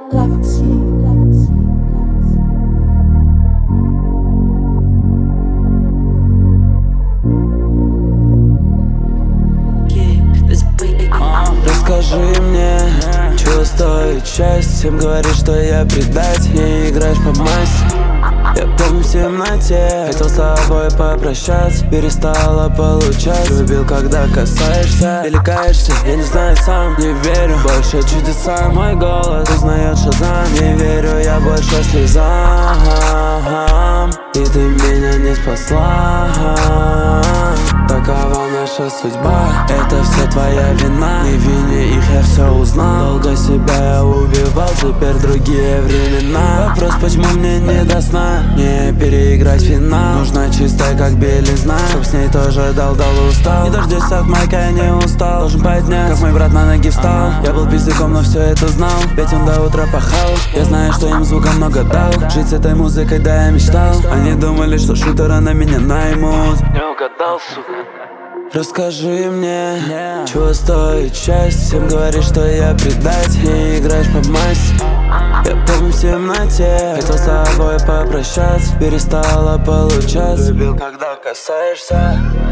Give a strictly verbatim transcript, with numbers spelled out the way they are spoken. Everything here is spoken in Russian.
Расскажи мне, чего стоит счастье. Всем говоришь, что я предатель, не играешь по массе. Я помню в темноте, хотел с тобой попрощаться, перестала получать. Любил, когда касаешься или каешься, я не знаю сам, не верю больше чудесам. Мой голос узнает Шазам, не верю я больше слезам. И ты меня не спасла. Такова наша судьба, это все твоя вина. Не вини их, я все узнал. Долго себя я убивал, теперь другие времена. Вопрос, почему мне не до сна, не переиграть финал. Нужна чистая, как белизна, чтоб с ней тоже дал-дал и устал. Не дождусь от майка, я не устал. Должен подняться, как мой брат на ноги встал. Я был пиздюком, но все это знал, ведь он до утра пахал. Я знаю, что им звука много дал. Жить с этой музыкой, да, я мечтал. Они думали, что шутера на меня наймут. Не угадал, сука. Расскажи мне, чего стоит счастье. Всем говоришь, что я предатель, не играешь по массе. Я помню в темноте, хотел с тобой попрощаться, перестала получаться. Любил, когда касаешься